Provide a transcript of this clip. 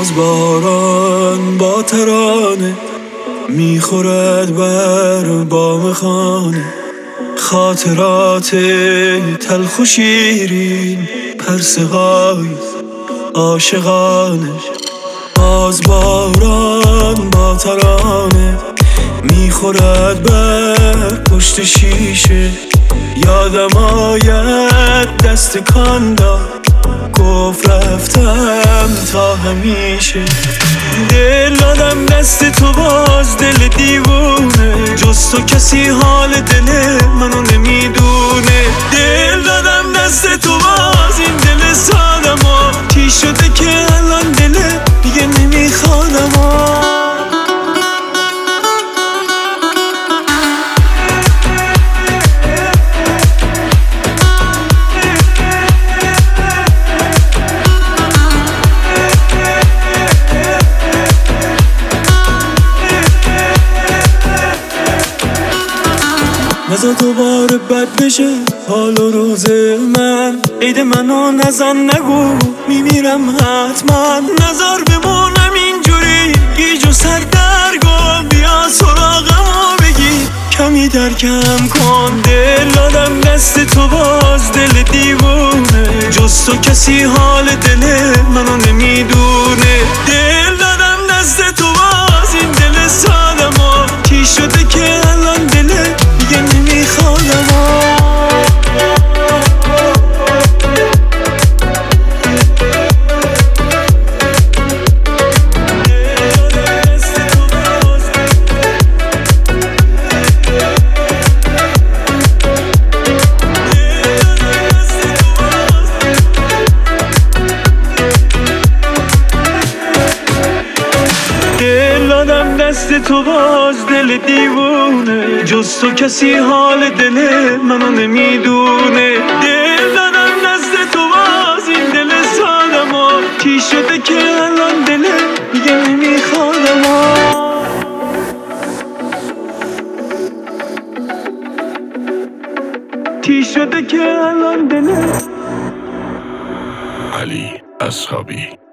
باز باران با ترانه میخورد بر بام خانه، خاطرات تلخ و شیرین، پرسه‌های عاشقانه. باز باران با ترانه میخورد بر پشت شیشه، یادم آید دست کان داد، گفت رفتم تا همیشه. دل دادم دست تو باز دل دیوونه، جز تو کسی حال دل منو نمیدونه. دل دادم دست تو باز این دل سادم تی شده که الان دل دیگه نمیخوادم. نزا دوباره بد بشه حال و روز من، عید منو نزن نگو میمیرم حتما. نزار بمونم اینجوری گیج و سردرگم، بیا سراغمو بگی کمی درکم کن. دل دادم دست تو باز دل دیوونه، جز تو کسی حال دل منو نمیدونه. دل دادم دست تو باز این دل سادم تی شده که الان دل دیگه نمیخوادم. دست تو باز دل دیوونه، جز تو کسی حال دل منو نمیدونه. دل دادم دست تو باز این دل سادم تی شده که الان دل دیگه نمیخوادم. تی شده که الان دل. علی اصحابی.